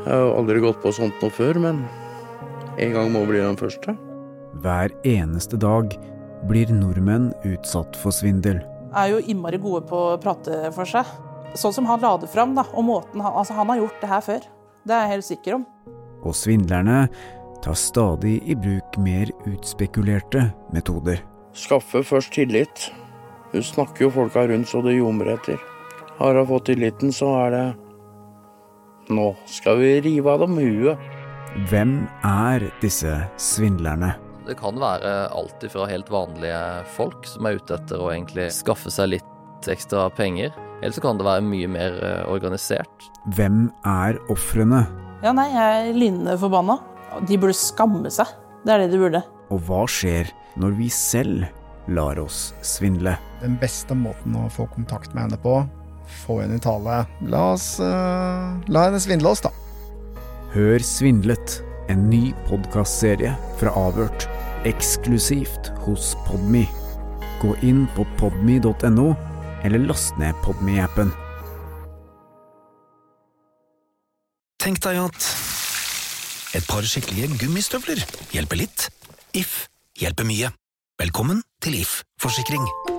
Jeg har jo aldri gått på sånt noe før, men en gang må bli den første. Hver eneste dag blir nordmenn utsatt for svindel. Jo innmari gode på å prate for seg. Sånn som han la det fram, da, og måten han har gjort det her før. Det er jeg helt sikker om. Og svindlerne tar stadig i bruk mer utspekulerte metoder. Skaffe først tillit. Du snakker jo folka rundt så det ljomer etter. Har jeg fått tilliten, så er det nå skal vi rive av dem huet. Hvem er disse svindlerne? Det kan være alt fra helt vanlige folk som er ute etter å egentlig skaffe seg litt ekstra penger. Eller så kan det være mye mer organisert. Hvem er ofrene? Ja, nei, jeg er linnende forbanna. De burde skamme seg. Det er det de burde. Og hva skjer når vi selv lar oss svindle? Den beste måten å få kontakt med henne på, få henne i tale. La henne svindle oss, da. Hør Svindlet, en ny podcastserie fra Avhørt, eksklusivt hos Podme. Gå inn på podme.no, eller last ned Podme-appen. Tenk deg at et par skikkelige gummistøvler hjelper litt. If hjelper mye. Velkommen til If Forsikring.